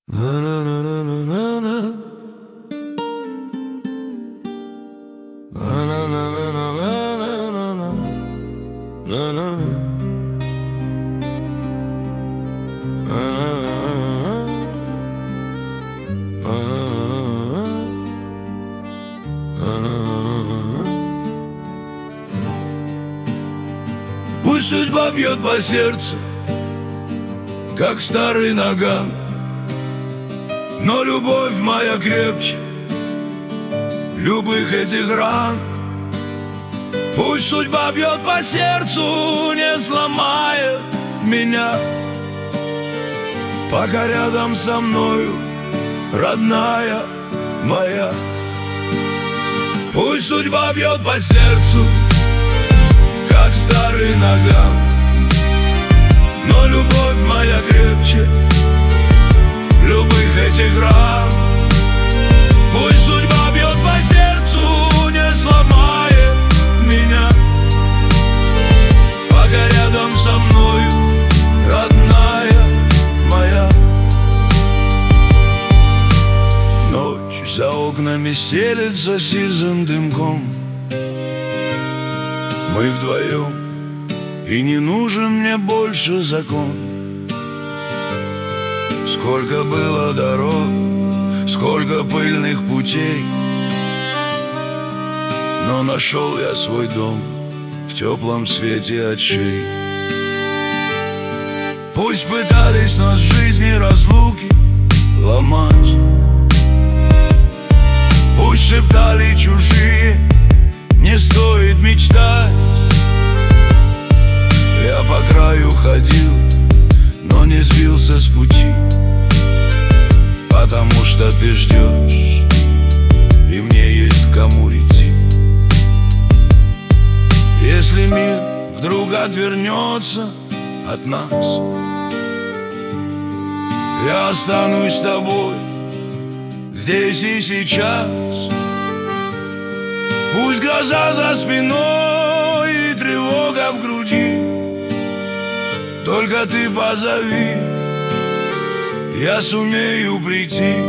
Пусть судьба бьет по сердцу, как старый наган, но любовь моя крепче любых этих ран. Пусть судьба бьет по сердцу, не сломает меня, пока рядом со мною родная моя. Пусть судьба бьет по сердцу, как старый наган, но любовь моя крепче любых этих ран. Пусть судьба бьет по сердцу, не сломает меня, пока рядом со мною родная моя. Ночь за окнами стелется сизым дымком. Мы вдвоем, и не нужен мне больше закон. Сколько было дорог, сколько пыльных путей, но нашел я свой дом в теплом свете очей. Пусть пытались нас жизни разлуки ломать, пусть шептали чужие, не стоит мечтать. Я по краю ходил, но не сбился с пути, потому что ты ждешь, и мне есть к кому идти. Если мир вдруг отвернется от нас, я останусь с тобой здесь и сейчас. Пусть гроза за спиной и тревога в груди, только ты позови, я сумею прийти.